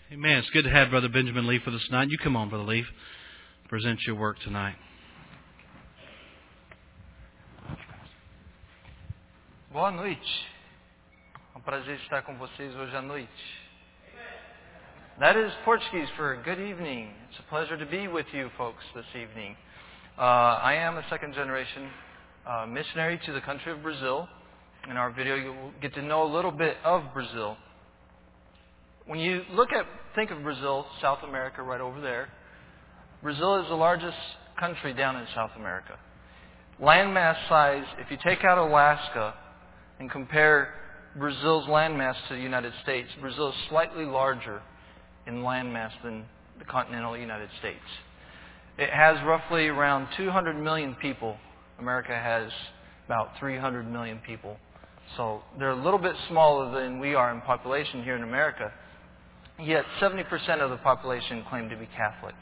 Amen. It's good to have Brother Benjamin Lee for us tonight. You come on, Brother Lee. Present your work tonight. Boa noite. É um prazer estar com vocês hoje à noite. That is Portuguese for good evening. It's a pleasure to be with you folks this evening. I am a second generation missionary to the country of Brazil. In our video, you'll get to know a little bit of Brazil. When you think of Brazil, South America right over there, Brazil is the largest country down in South America. Landmass size, if you take out Alaska and compare Brazil's landmass to the United States, Brazil is slightly larger in landmass than the continental United States. It has roughly around 200 million people. America has about 300 million people. So they're a little bit smaller than we are in population here in America. Yet 70% of the population claim to be Catholic.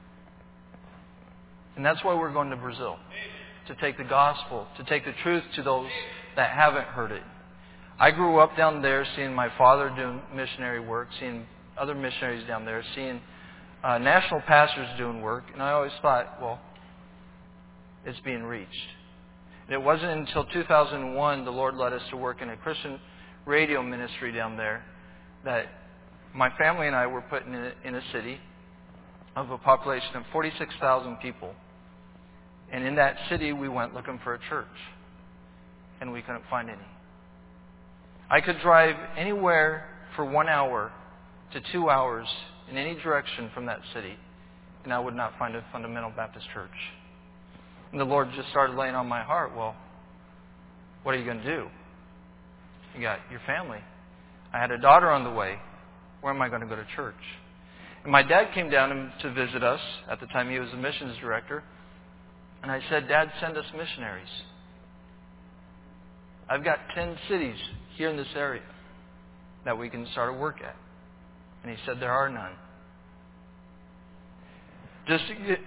And that's why we're going to Brazil. To take the gospel, to take the truth to those that haven't heard it. I grew up down there seeing my father doing missionary work, seeing other missionaries down there, seeing national pastors doing work, and I always thought, well, it's being reached. And it wasn't until 2001 the Lord led us to work in a Christian radio ministry down there that my family and I were put in a city of a population of 46,000 people. And in that city we went looking for a church, and we couldn't find any. I could drive anywhere for 1 hour to 2 hours in any direction from that city, and I would not find a fundamental Baptist church. And the Lord just started laying on my heart, well, what are you going to do? You got your family. I had a daughter on the way. Where am I going to go to church? And my dad came down to visit us. At the time he was the missions director. And I said, Dad, send us missionaries. I've got 10 cities here in this area that we can start a work at. And he said, there are none. Just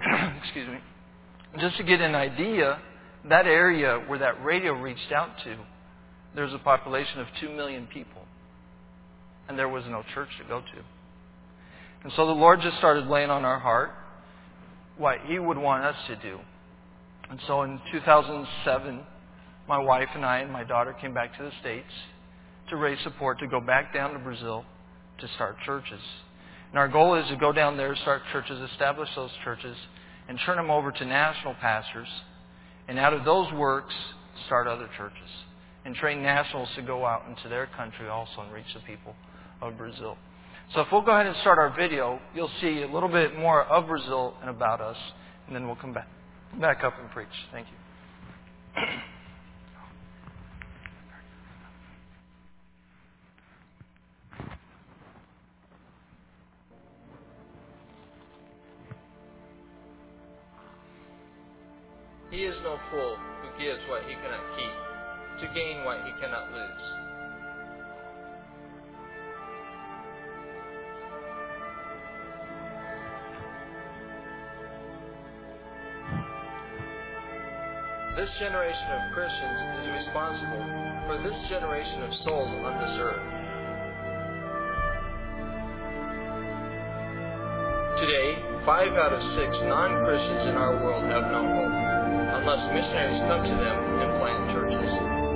to get an idea, that area where that radio reached out to, there's a population of 2 million people. And there was no church to go to. And so the Lord just started laying on our heart what He would want us to do. And so in 2007, my wife and I and my daughter came back to the States to raise support to go back down to Brazil to start churches. And our goal is to go down there, start churches, establish those churches, and turn them over to national pastors. And out of those works, start other churches. And train nationals to go out into their country also and reach the people of Brazil. So if we'll go ahead and start our video, you'll see a little bit more of Brazil and about us. And then we'll come back up and preach. Thank you. He is no fool who gives what he cannot keep, to gain what he cannot lose. This generation of Christians is responsible for this generation of souls on this earth. Today, 5 out of 6 non-Christians in our world have no hope, unless missionaries come to them and plant churches.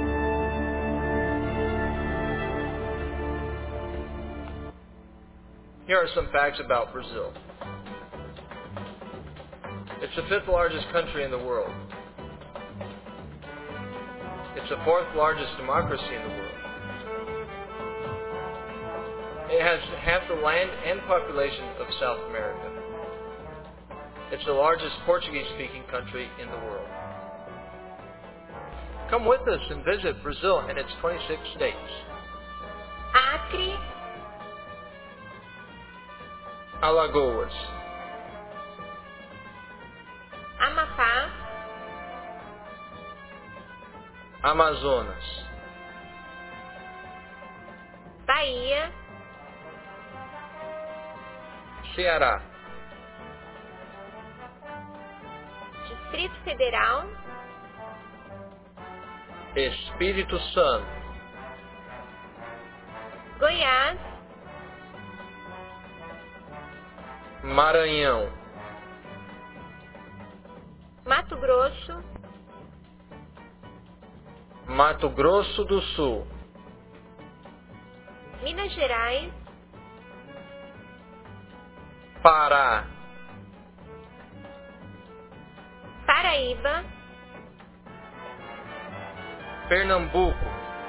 Here are some facts about Brazil. It's the 5th largest country in the world. It's the 4th largest democracy in the world. It has half the land and population of South America. It's the largest Portuguese-speaking country in the world. Come with us and visit Brazil and its 26 states. Acre, Alagoas, Amapá, Amazonas, Bahia, Ceará, Distrito Federal, Espírito Santo, Goiás, Maranhão, Mato Grosso, Mato Grosso do Sul, Minas Gerais, Pará, Paraíba, Pernambuco,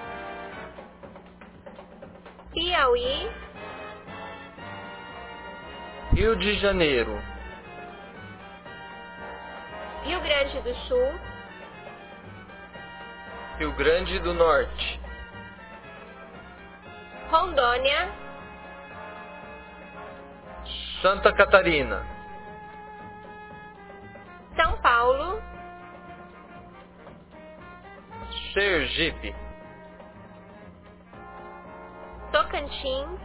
Piauí, Rio de Janeiro, Rio Grande do Sul, Rio Grande do Norte, Rondônia, Santa Catarina, São Paulo, Sergipe, Tocantins,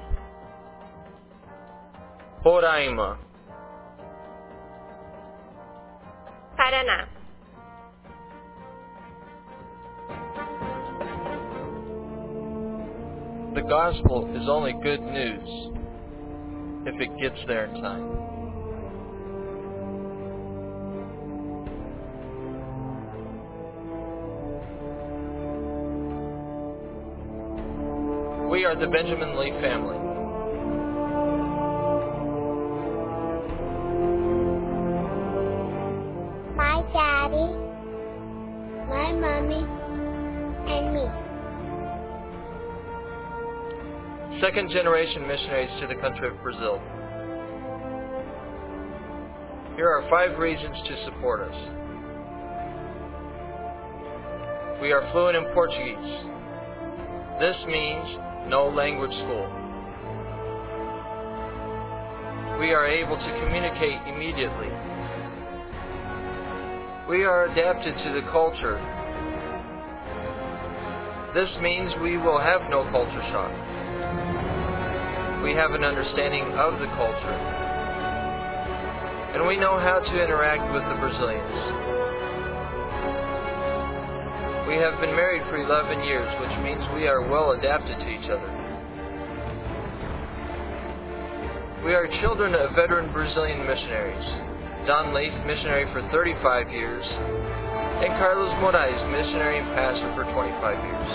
Roraima, Paraná. The gospel is only good news if it gets there in time. We are the Benjamin Lee family. My daddy, my mommy, and me. Second generation missionaries to the country of Brazil. Here are 5 reasons to support us. We are fluent in Portuguese. This means no language school. We are able to communicate immediately. We are adapted to the culture. This means we will have no culture shock. We have an understanding of the culture. And we know how to interact with the Brazilians. We have been married for 11 years, which means we are well adapted to each other. We are children of veteran Brazilian missionaries. Don Leaf, missionary for 35 years, and Carlos Moraes, missionary and pastor for 25 years.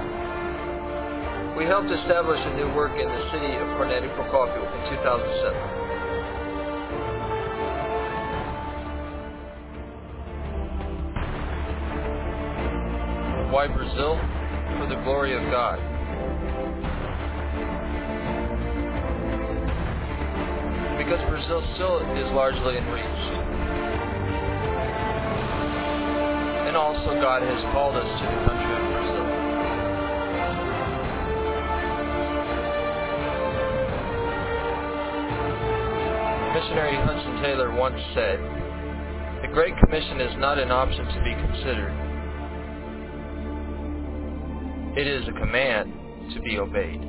We helped establish a new work in the city of Cornélio Procópio in 2007. Why Brazil? For the glory of God. Because Brazil still is largely in reach. And also God has called us to the country of Brazil. Missionary Hudson Taylor once said, "The Great Commission is not an option to be considered. It is a command to be obeyed."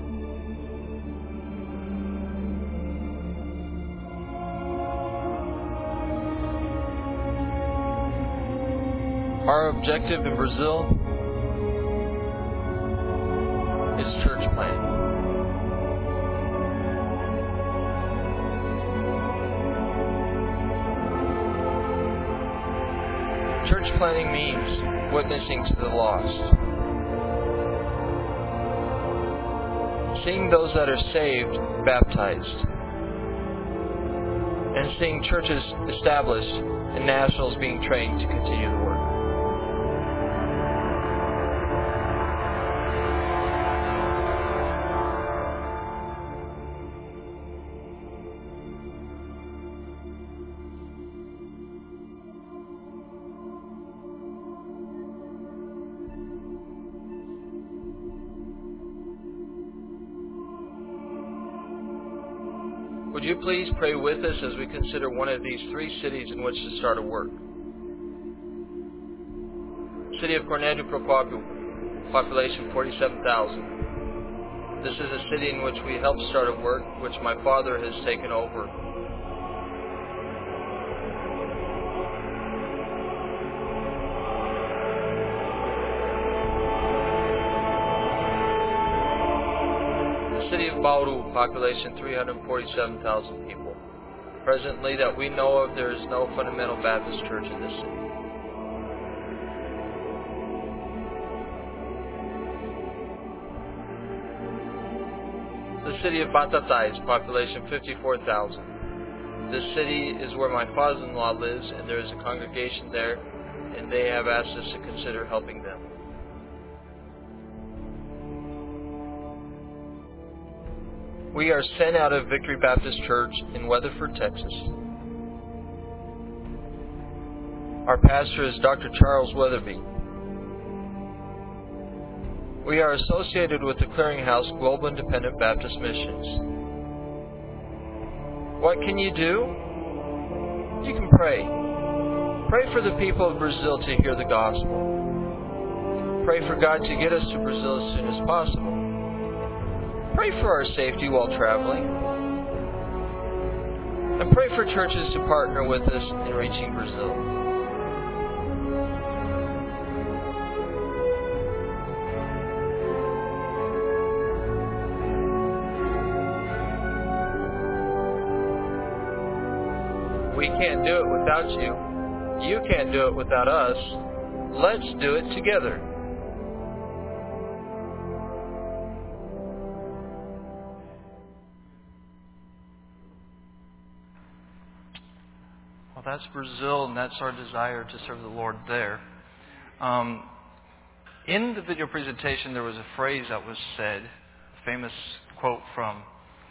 Our objective in Brazil is church planting. Church planting means witnessing to the lost. Seeing those that are saved baptized. And seeing churches established and nationals being trained to continue the work. Would you please pray with us as we consider one of these 3 cities in which to start a work? City of Cornélio Procópio, population 47,000. This is a city in which we helped start a work which my father has taken over. City of Bauru, population 347,000 people. Presently that we know of, there is no fundamental Baptist church in this city. The city of Batatais, population 54,000. This city is where my father-in-law lives, and there is a congregation there, and they have asked us to consider helping them. We are sent out of Victory Baptist Church in Weatherford, Texas. Our pastor is Dr. Charles Weatherby. We are associated with the Clearinghouse Global Independent Baptist Missions. What can you do? You can pray. Pray for the people of Brazil to hear the gospel. Pray for God to get us to Brazil as soon as possible. Pray for our safety while traveling. And pray for churches to partner with us in reaching Brazil. We can't do it without you. You can't do it without us. Let's do it together. Well, that's Brazil, and that's our desire to serve the Lord there. In the video presentation, there was a phrase that was said, a famous quote from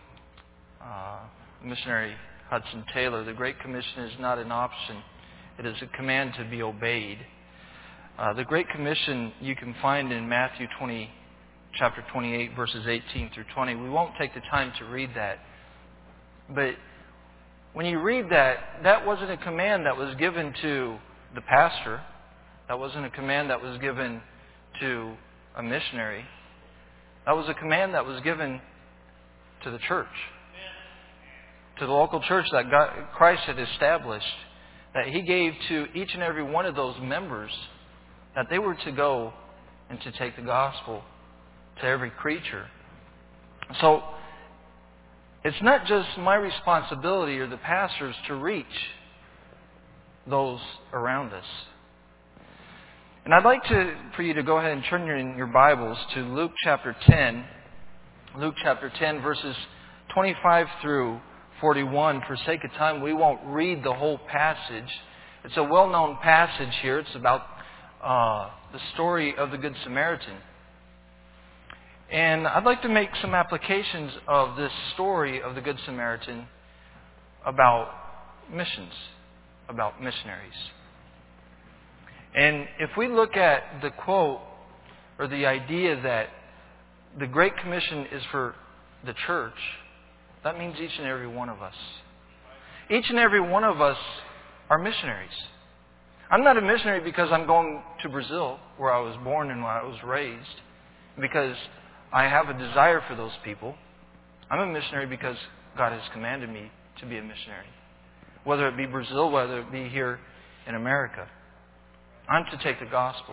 missionary Hudson Taylor: "The Great Commission is not an option, it is a command to be obeyed." The Great Commission you can find in Matthew chapter 28, verses 18 through 20. We won't take the time to read that. But when you read that, that wasn't a command that was given to the pastor. That wasn't a command that was given to a missionary. That was a command that was given to the church. To the local church that Christ had established, that He gave to each and every one of those members, that they were to go and to take the gospel to every creature. So, it's not just my responsibility or the pastor's to reach those around us. And I'd like for you to go ahead and turn in your Bibles to Luke chapter 10. Luke chapter 10, verses 25 through 41. For sake of time, we won't read the whole passage. It's a well-known passage here. It's about the story of the Good Samaritan. And I'd like to make some applications of this story of the Good Samaritan about missions, about missionaries. And if we look at the quote or the idea that the Great Commission is for the church, that means each and every one of us. Each and every one of us are missionaries. I'm not a missionary because I'm going to Brazil, where I was born and where I was raised, because I have a desire for those people. I'm a missionary because God has commanded me to be a missionary. Whether it be Brazil, whether it be here in America. I'm to take the gospel.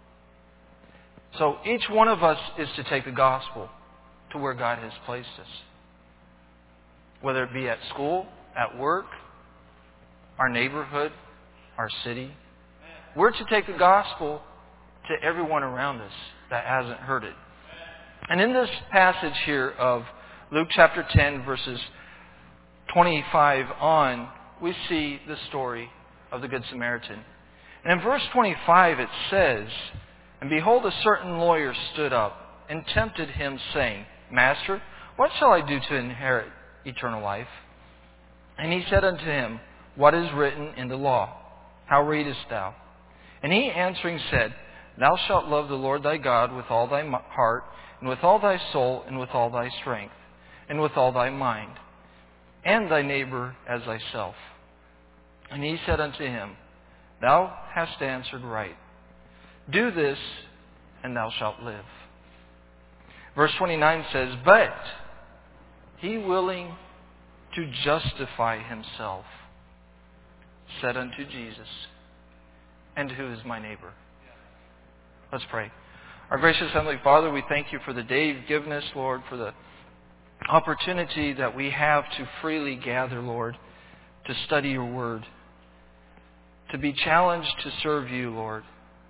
So each one of us is to take the gospel to where God has placed us. Whether it be at school, at work, our neighborhood, our city. We're to take the gospel to everyone around us that hasn't heard it. And in this passage here of Luke chapter 10, verses 25 on, we see the story of the Good Samaritan. And in verse 25 it says, "And behold, a certain lawyer stood up and tempted Him, saying, Master, what shall I do to inherit eternal life? And He said unto him, What is written in the law? How readest thou? And he answering said, Thou shalt love the Lord thy God with all thy heart, and with all thy soul, and with all thy strength, and with all thy mind, and thy neighbor as thyself. And he said unto him, Thou hast answered right. Do this, and thou shalt live. Verse 29 says, But he, willing to justify himself, said unto Jesus, And who is my neighbor? Let's pray. Our gracious Heavenly Father, we thank You for the day You've given us, Lord, for the opportunity that we have to freely gather, Lord, to study your word, to be challenged to serve you, Lord.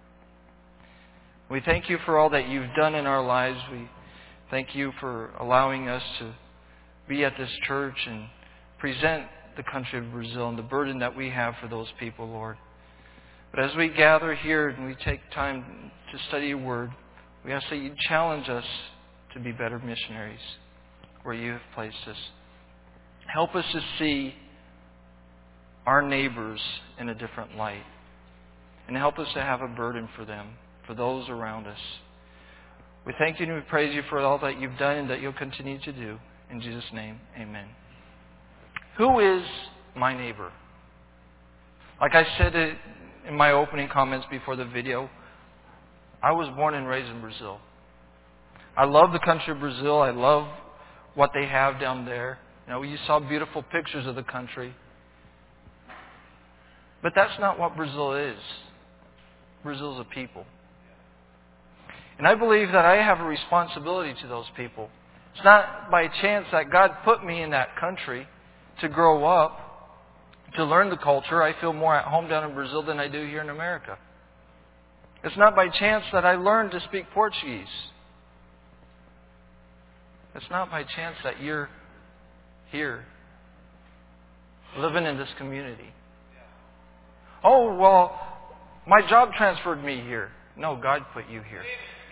We thank you for all that you've done in our lives. We thank you for allowing us to be at this church and present the country of Brazil and the burden that we have for those people, Lord. But as we gather here and we take time to study your word, we ask that you challenge us to be better missionaries where you have placed us. Help us to see our neighbors in a different light. And help us to have a burden for them, for those around us. We thank you and we praise you for all that you've done and that you'll continue to do. In Jesus' name, amen. Who is my neighbor? Like I said in my opening comments before the video, I was born and raised in Brazil. I love the country of Brazil. I love what they have down there. You saw beautiful pictures of the country. But that's not what Brazil is. Brazil is a people. And I believe that I have a responsibility to those people. It's not by chance that God put me in that country to grow up, to learn the culture. I feel more at home down in Brazil than I do here in America. It's not by chance that I learned to speak Portuguese. It's not by chance that you're here, living in this community. Oh, well, my job transferred me here. No, God put you here.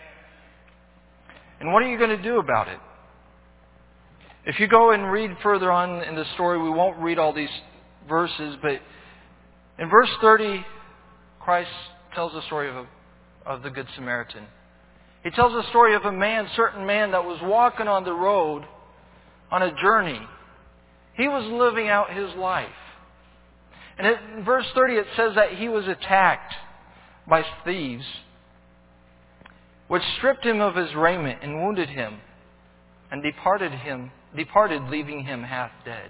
And what are you going to do about it? If you go and read further on in the story, we won't read all these verses, but in verse 30, Christ tells the story of the Good Samaritan. He tells the story of a certain man that was walking on the road on a journey. He was living out his life. And in verse 30 it says that he was attacked by thieves, which stripped him of his raiment and wounded him, and departed, leaving him half dead.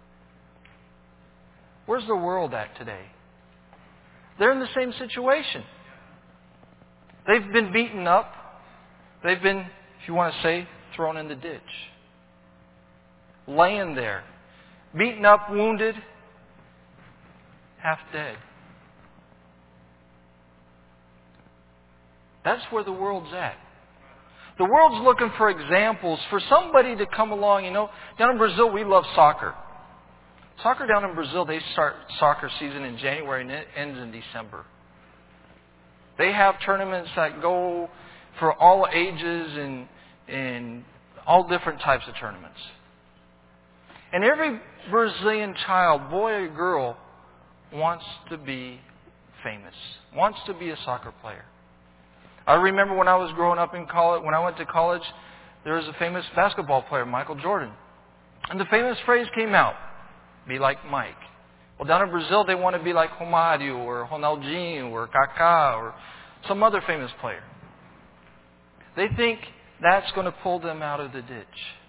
Where's the world at today? They're in the same situation. They've been beaten up. They've been, if you want to say, thrown in the ditch. Laying there. Beaten up, wounded, half dead. That's where the world's at. The world's looking for examples, for somebody to come along. Down in Brazil, we love soccer. Soccer down in Brazil, they start soccer season in January and it ends in December. They have tournaments that go for all ages and all different types of tournaments. And every Brazilian child, boy or girl, wants to be famous, wants to be a soccer player. I remember when I was growing up in college, when I went to college, there was a famous basketball player, Michael Jordan. And the famous phrase came out, be like Mike. Well, down in Brazil, they want to be like Romário or Ronaldinho or Kaká or some other famous player. They think that's going to pull them out of the ditch.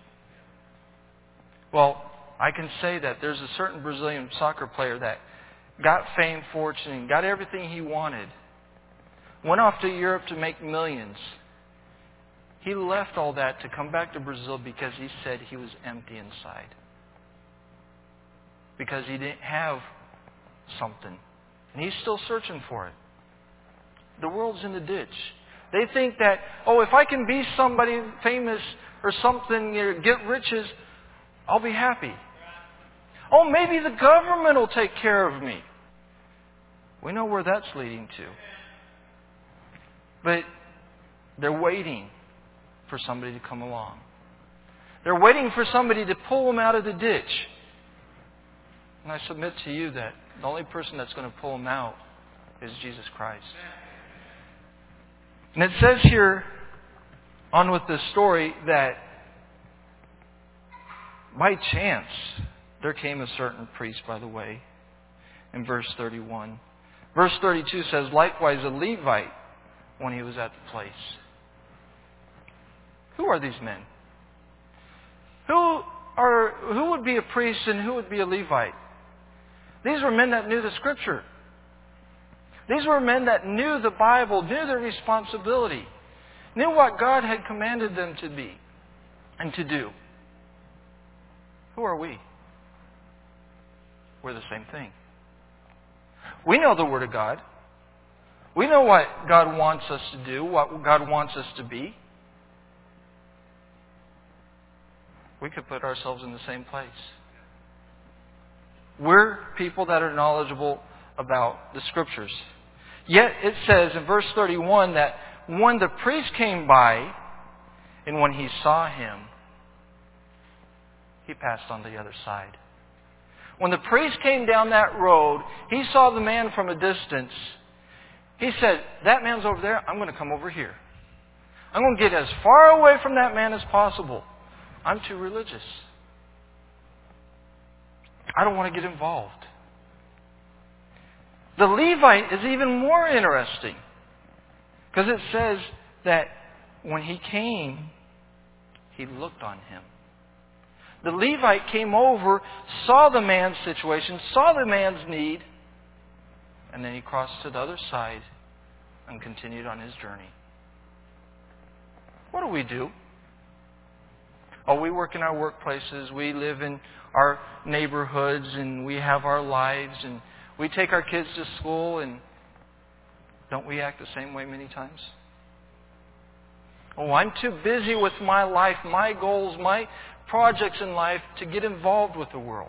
Well, I can say that there's a certain Brazilian soccer player that got fame, fortune, got everything he wanted. Went off to Europe to make millions. He left all that to come back to Brazil because he said he was empty inside. Because he didn't have something. And he's still searching for it. The world's in the ditch. They think that, if I can be somebody famous or something, get riches, I'll be happy. Maybe the government will take care of me. We know where that's leading to. But they're waiting for somebody to come along. They're waiting for somebody to pull them out of the ditch. And I submit to you that the only person that's going to pull them out is Jesus Christ. And it says here, on with this story, that by chance there came a certain priest by the way, in verse 31. Verse 32 says, likewise a Levite, when he was at the place. Who are these men? Who would be a priest and who would be a Levite? These were men that knew the Scripture. These were men that knew the Bible, knew their responsibility, knew what God had commanded them to be and to do. Who are we? we're the same thing. We know the Word of God. We know what God wants us to do, what God wants us to be. We could put ourselves in the same place. We're people that are knowledgeable about the Scriptures. Yet it says in verse 31 that when the priest came by and when he saw him, he passed on the other side. When the priest came down that road, he saw the man from a distance. He said, that man's over there, I'm going to come over here. I'm going to get as far away from that man as possible. I'm too religious. I don't want to get involved. The Levite is even more interesting. Because it says that when he came, he looked on him. The Levite came over, saw the man's situation, saw the man's need, and then he crossed to the other side and continued on his journey. What do? Oh, we work in our workplaces, we live in our neighborhoods, and we have our lives, and we take our kids to school, and don't we act the same way many times? Oh, I'm too busy with my life, my goals, my projects in life to get involved with the world.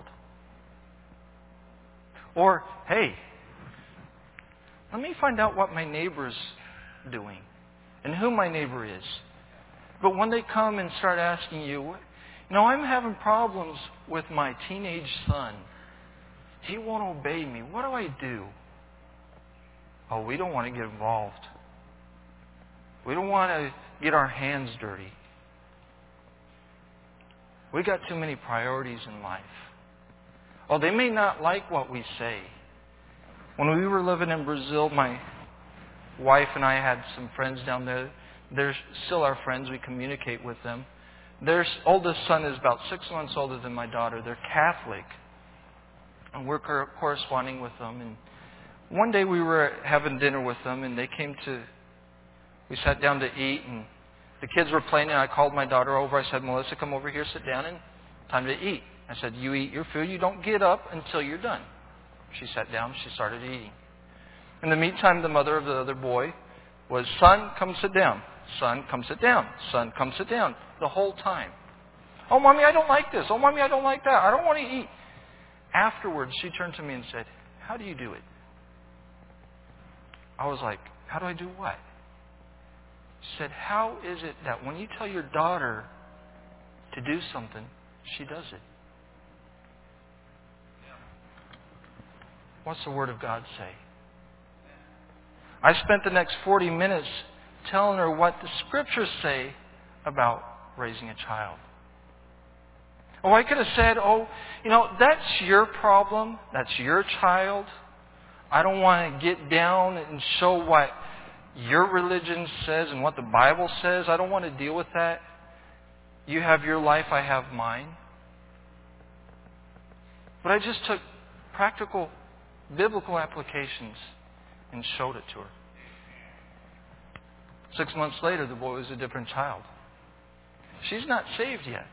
Or, hey, let me find out what my neighbor's doing and who my neighbor is. But when they come and start asking you, I'm having problems with my teenage son. He won't obey me. What do I do? Oh, we don't want to get involved. We don't want to get our hands dirty. We got too many priorities in life. Oh, they may not like what we say. When we were living in Brazil, my wife and I had some friends down there. They're still our friends. We communicate with them. Their oldest son is about 6 months older than my daughter. They're Catholic. And we're corresponding with them. And one day we were having dinner with them, and we sat down to eat, and the kids were playing, and I called my daughter over. I said, Melissa, come over here, sit down, and time to eat. I said, you eat your food. You don't get up until you're done. She sat down. She started eating. In the meantime, the mother of the other boy was, son, come sit down. Son, come sit down. Son, come sit down. The whole time. Oh, Mommy, I don't like this. Oh, Mommy, I don't like that. I don't want to eat. Afterwards, she turned to me and said, how do you do it? I was like, how do I do what? She said, how is it that when you tell your daughter to do something, she does it? What's the Word of God say? I spent the next 40 minutes telling her what the Scriptures say about raising a child. Oh, I could have said, that's your problem. That's your child. I don't want to get down and show what your religion says and what the Bible says. I don't want to deal with that. You have your life, I have mine. But I just took practical, biblical applications and showed it to her. 6 months later, the boy was a different child. She's not saved yet.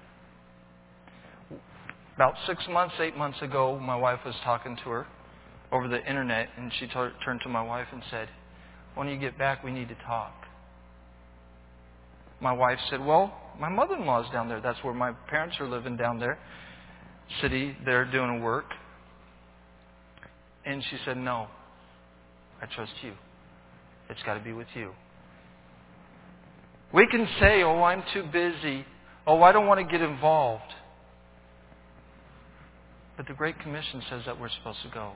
About 6 months, 8 months ago, my wife was talking to her over the internet, and she turned to my wife and said, when you get back, we need to talk. My wife said, well, my mother-in-law's down there. That's where my parents are living down there. City, they're doing work. And she said, no, I trust you. It's got to be with you. We can say, oh, I'm too busy. Oh, I don't want to get involved. But the Great Commission says that we're supposed to go.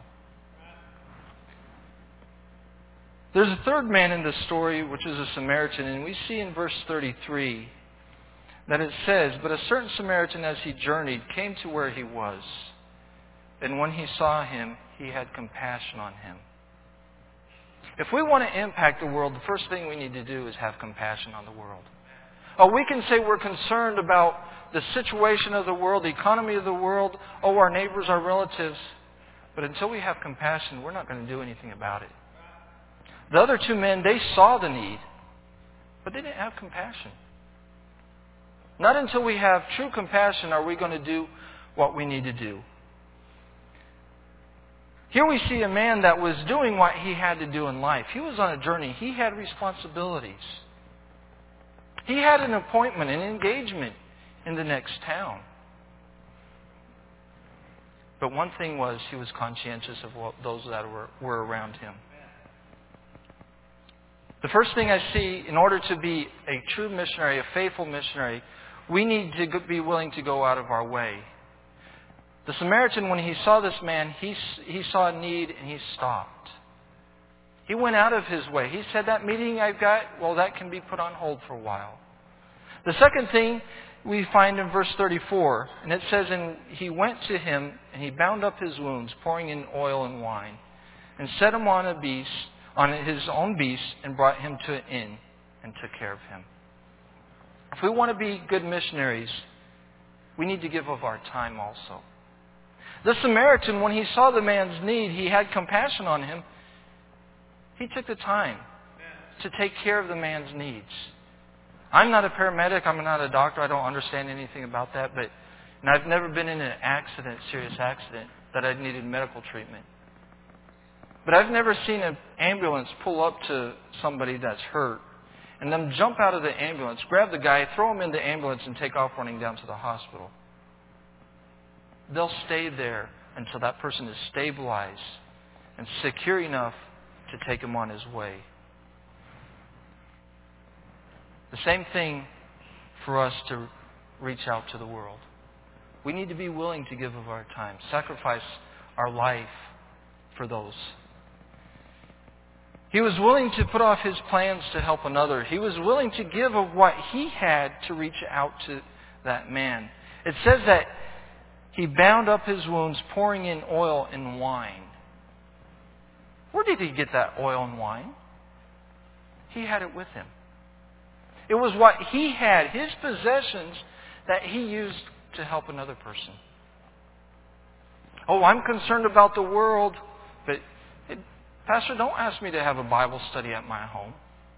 There's a third man in this story, which is a Samaritan, and we see in verse 33 that it says, but a certain Samaritan, as he journeyed, came to where he was. And when he saw him, he had compassion on him. If we want to impact the world, the first thing we need to do is have compassion on the world. Oh, we can say we're concerned about the situation of the world, the economy of the world, oh, our neighbors, our relatives. But until we have compassion, we're not going to do anything about it. The other two men, they saw the need, but they didn't have compassion. Not until we have true compassion are we going to do what we need to do. Here we see a man that was doing what he had to do in life. He was on a journey. He had responsibilities. He had an appointment, an engagement in the next town. But one thing was, he was conscientious of those that were around him. The first thing I see, in order to be a true missionary, a faithful missionary, we need to be willing to go out of our way. The Samaritan, when he saw this man, he saw a need and he stopped. He went out of his way. He said, that meeting I've got, well, that can be put on hold for a while. The second thing we find in verse 34, and it says, and he went to him and he bound up his wounds, pouring in oil and wine, and set him on his own beast, and brought him to an inn and took care of him. If we want to be good missionaries, we need to give of our time also. The Samaritan, when he saw the man's need, he had compassion on him. He took the time to take care of the man's needs. I'm not a paramedic. I'm not a doctor. I don't understand anything about that. And I've never been in an accident, serious accident, that I needed medical treatment. But I've never seen an ambulance pull up to somebody that's hurt and then jump out of the ambulance, grab the guy, throw him in the ambulance, and take off running down to the hospital. They'll stay there until that person is stabilized and secure enough to take him on his way. The same thing for us to reach out to the world. We need to be willing to give of our time, sacrifice our life for those. He was willing to put off his plans to help another. He was willing to give of what he had to reach out to that man. It says that he bound up his wounds, pouring in oil and wine. Where did he get that oil and wine? He had it with him. It was what he had, his possessions, that he used to help another person. Oh, I'm concerned about the world, but Pastor, don't ask me to have a Bible study at my home.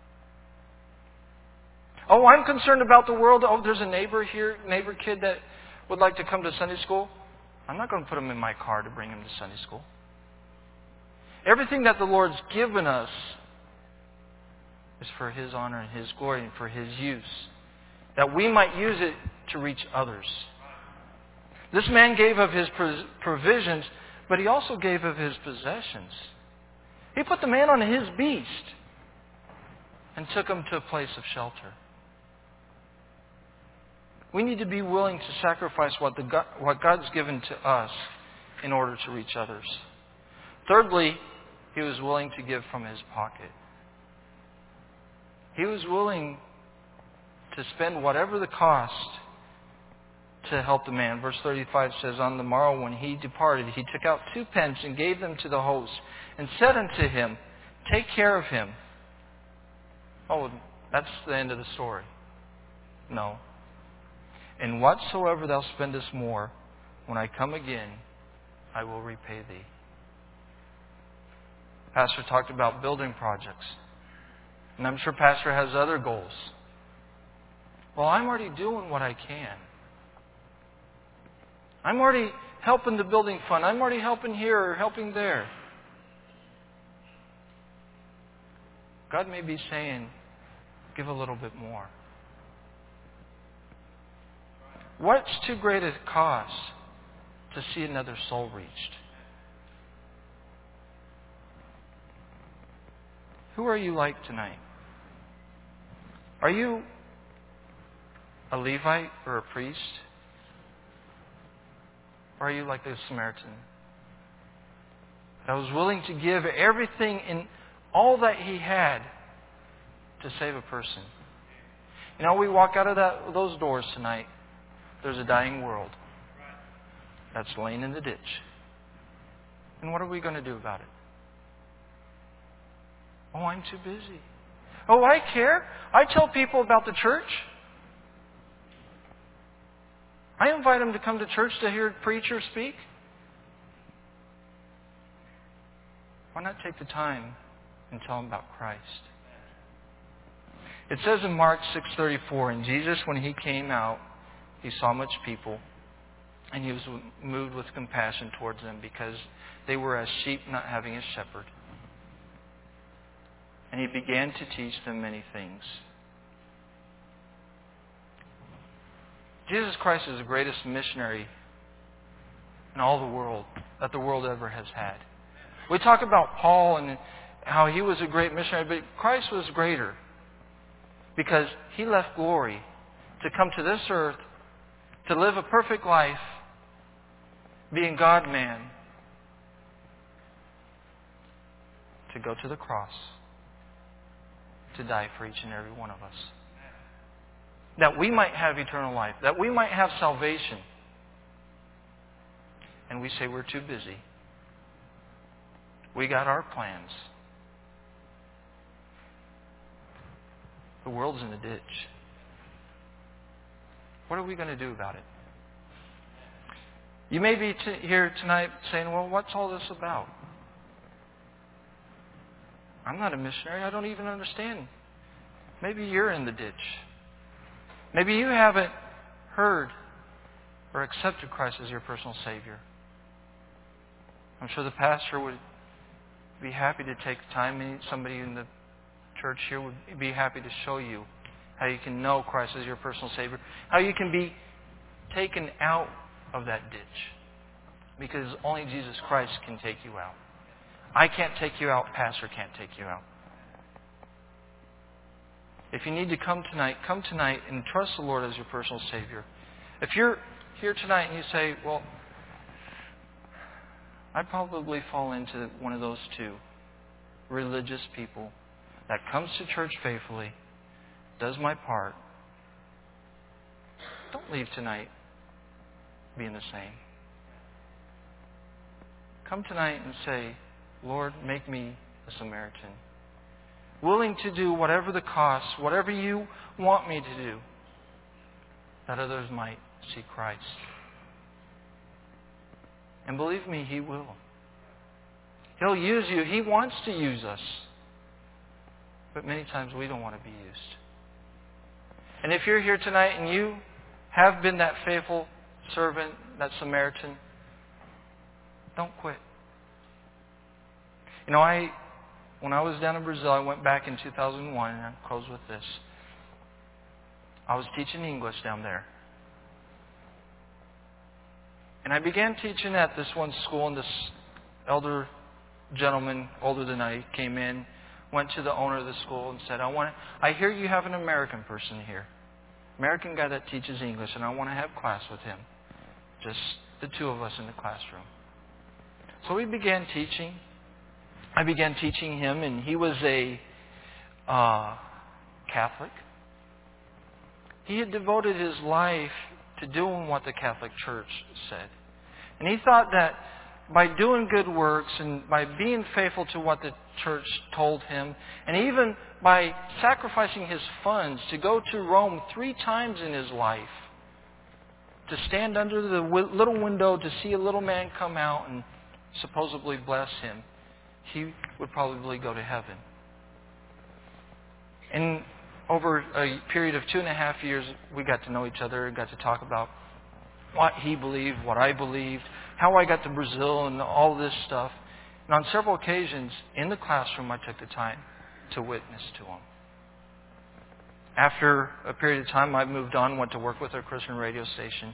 Oh, I'm concerned about the world. Oh, there's a neighbor kid that would like to come to Sunday school. I'm not going to put him in my car to bring him to Sunday school. Everything that the Lord's given us is for His honor and His glory and for His use, that we might use it to reach others. This man gave of his provisions, but he also gave of his possessions. He put the man on his beast and took him to a place of shelter. We need to be willing to sacrifice what God's given to us in order to reach others. Thirdly, he was willing to give from his pocket. He was willing to spend whatever the cost to help the man. Verse 35 says, on the morrow when he departed, he took out 2 pence and gave them to the host, and said unto him, take care of him. Oh, that's the end of the story. No. And whatsoever thou spendest more, when I come again, I will repay thee. Pastor talked about building projects. And I'm sure Pastor has other goals. Well, I'm already doing what I can. I'm already helping the building fund. I'm already helping here or helping there. God may be saying, give a little bit more. What's too great a cost to see another soul reached? Who are you like tonight? Are you a Levite or a priest? Or are you like the Samaritan that was willing to give everything in all that he had to save a person? You know, we walk out of those doors tonight, there's a dying world that's laying in the ditch. And what are we going to do about it? Oh, I'm too busy. Oh, I care. I tell people about the church. I invite them to come to church to hear a preacher speak. Why not take the time and tell them about Christ? It says in Mark 6:34, and Jesus, when he came out, he saw much people, And He was moved with compassion towards them because they were as sheep not having a shepherd. And He began to teach them many things. Jesus Christ is the greatest missionary in all the world that the world ever has had. We talk about Paul and how he was a great missionary, but Christ was greater because He left glory to come to this earth to live a perfect life, being God-man, to go to the cross, to die for each and every one of us. That we might have eternal life, that we might have salvation. And we say we're too busy. We got our plans. The world's in a ditch. What are we going to do about it? You may be here tonight saying, well, what's all this about? I'm not a missionary. I don't even understand. Maybe you're in the ditch. Maybe you haven't heard or accepted Christ as your personal Savior. I'm sure the pastor would be happy to take time. Somebody in the church here would be happy to show you how you can know Christ as your personal Savior. How you can be taken out of that ditch. Because only Jesus Christ can take you out. I can't take you out. Pastor can't take you out. If you need to come tonight and trust the Lord as your personal Savior. If you're here tonight and you say, well, I probably fall into one of those two. Religious people that comes to church faithfully, does my part. Don't leave tonight being the same. Come tonight and say, Lord, make me a Samaritan. Willing to do whatever the cost, whatever you want me to do, that others might see Christ. And believe me, He will. He'll use you. He wants to use us. But many times we don't want to be used. And if you're here tonight and you have been that faithful servant, that Samaritan, don't quit. You know, when I was down in Brazil, I went back in 2001, and I'll close with this. I was teaching English down there. And I began teaching at this one school, and this elder gentleman, older than I, came in, went to the owner of the school and said, I hear you have an American person here. American guy that teaches English, and I want to have class with him. Just the two of us in the classroom. So we began teaching. I began teaching him, and he was a Catholic. He had devoted his life to doing what the Catholic Church said. And he thought that by doing good works and by being faithful to what the church told him, and even by sacrificing his funds to go to Rome 3 times in his life, to stand under the little window to see a little man come out and supposedly bless him, he would probably go to heaven. And over a period of 2.5 years, we got to know each other and got to talk about what he believed, what I believed, how I got to Brazil and all this stuff. And on several occasions in the classroom, I took the time to witness to him. After a period of time, I moved on, went to work with a Christian radio station.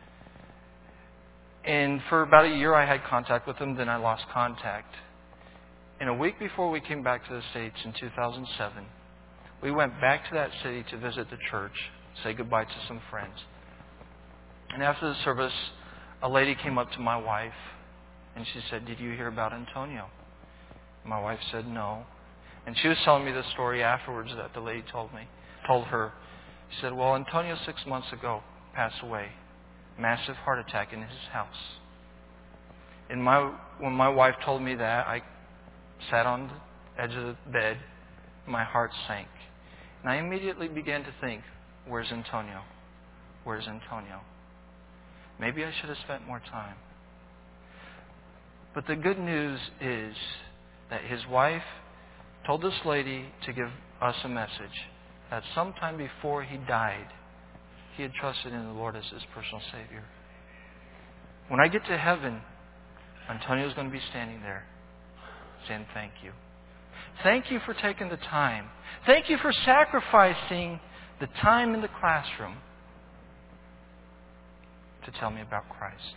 And for about a year, I had contact with him. Then I lost contact. And a week before we came back to the States in 2007, we went back to that city to visit the church, say goodbye to some friends. And after the service, a lady came up to my wife and she said, "Did you hear about Antonio?" My wife said no. And she was telling me the story afterwards that the lady told her. She said, "Well, Antonio 6 months ago passed away. Massive heart attack in his house." And when my wife told me that, I sat on the edge of the bed. My heart sank. And I immediately began to think, where's Antonio? Where's Antonio? Maybe I should have spent more time. But the good news is that his wife told this lady to give us a message that sometime before he died, he had trusted in the Lord as his personal Savior. When I get to heaven, Antonio's going to be standing there saying thank you. Thank you for taking the time. Thank you for sacrificing the time in the classroom to tell me about Christ.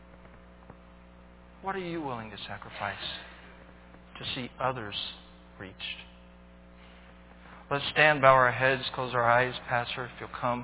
What are you willing to sacrifice to see others reached? Let's stand, bow our heads, close our eyes. Pastor, if you'll come.